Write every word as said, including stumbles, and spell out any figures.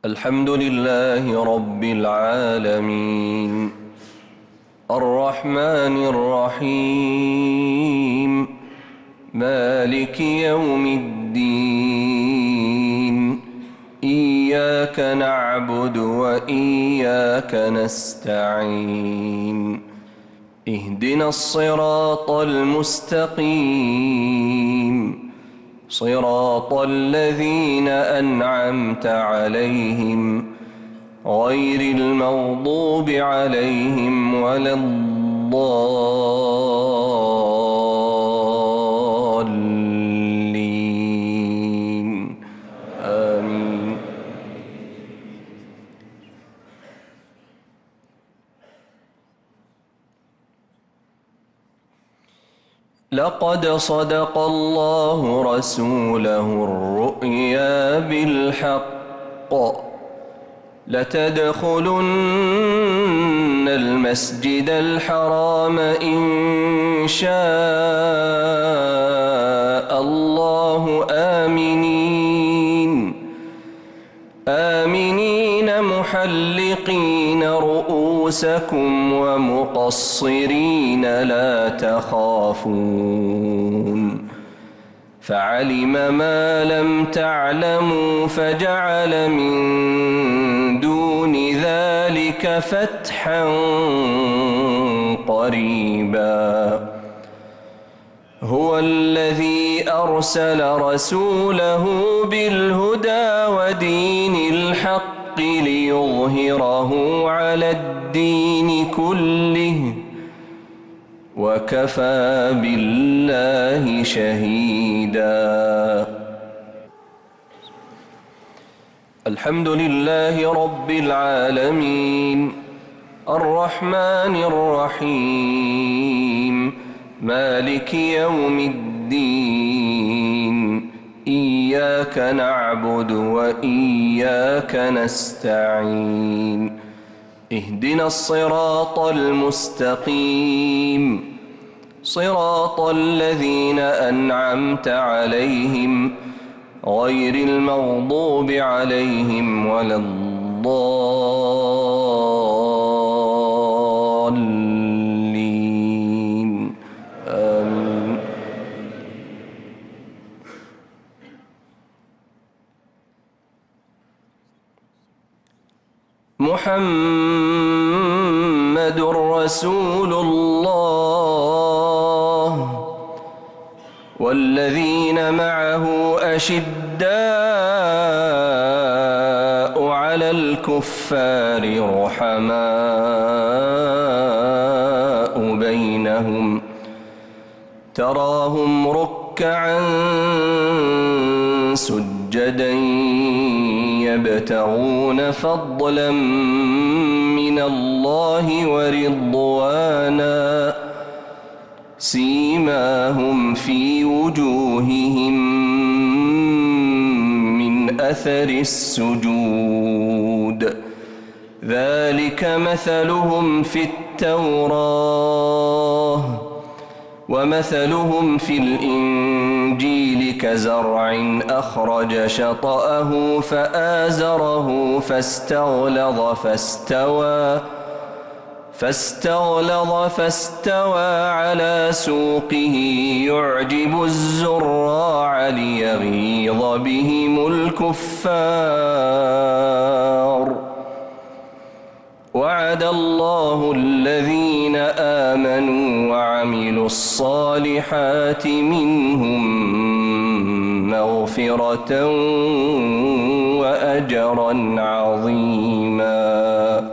الحمد لله رب العالمين الرحمن الرحيم مالك يوم الدين إياك نعبد وإياك نستعين اهدنا الصراط المستقيم صراط الذين أنعمت عليهم غير المغضوب عليهم ولا الضالين آمين. لقد صدق الله رسوله الرؤيا بالحق لتدخلن المسجد الحرام إن شاء الله آمنين آمنين محلقين رؤوسكم ومقصرين لا تخافون فعلم ما لم تعلموا فجعل من دون ذلك فتحا قريبا هو الذي أرسل رسوله بالهدى ودين الحق ليظهره على الدين كله وكفى بالله شهيدا. الحمد لله رب العالمين الرحمن الرحيم مالك يوم الدين إياك نعبد وإياك نستعين اهدنا الصراط المستقيم صراط الذين أنعمت عليهم غير المغضوب عليهم ولا الضالين آمين. محمد رسول الله والذين معه أشداء على الكفار رحماء بينهم تراهم ركعا سجدا يبتغون فضلا من الله ورضوانا سيماهم في وجوههم من أثر السجود ذلك مثلهم في التوراة ومثلهم في الإنجيل كزرع أخرج شطأه فآزره فاستغلظ فاستوى فاستغلظ فاستوى على سوقه يعجب الزراع ليغيظ بهم الكفار وعد الله الذين آمنوا وعملوا الصالحات منهم مغفرة وأجرا عظيما.